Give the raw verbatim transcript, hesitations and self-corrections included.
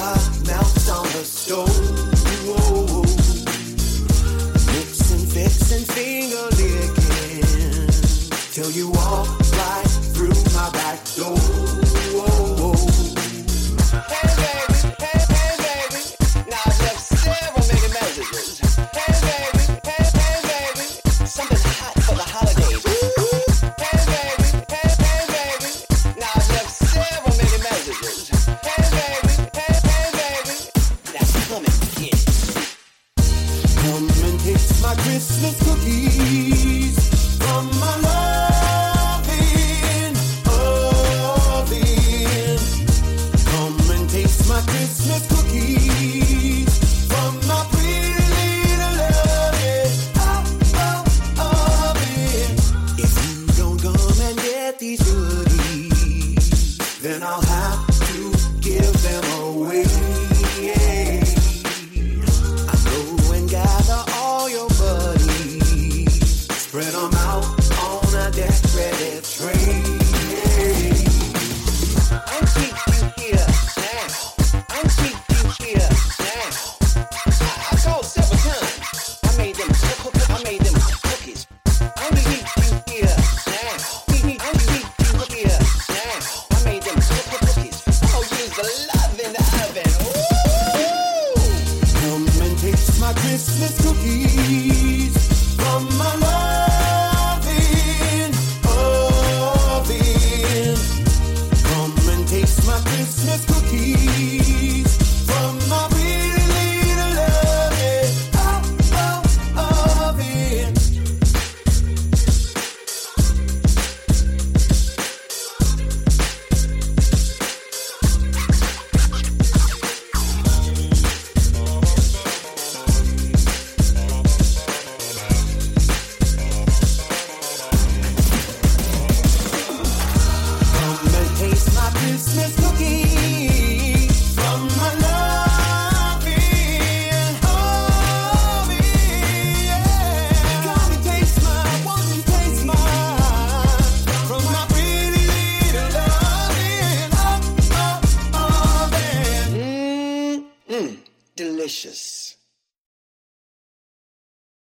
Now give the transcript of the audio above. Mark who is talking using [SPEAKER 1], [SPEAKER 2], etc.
[SPEAKER 1] pie melts on the stove. Mix and fix and finger licking till you walk right through my back door.
[SPEAKER 2] Hey baby, hey, hey baby, now I've left several many messages. Hey baby, hey, hey baby, something hot for the holidays. Hey baby, hey, hey baby, now I've left several many messages. Hey baby, hey, hey baby, now come and get it.
[SPEAKER 1] Come and taste my Christmas cookies from my loving oven. Come and taste my Christmas cookies from my pretty little loving oven. If you don't come and get these goodies, then I'll have to give them away. I go and gather all your buddies, spread them out on a decorative tray.
[SPEAKER 2] I'm keep you here now. I'm keep you here now. I, I called several times. I made them cook, I made them cookies. I'm keep you here now. I'm keep you here now. I made them cookies. Oh, use the love in the oven. Ooh.
[SPEAKER 1] Come and taste my Christmas cookies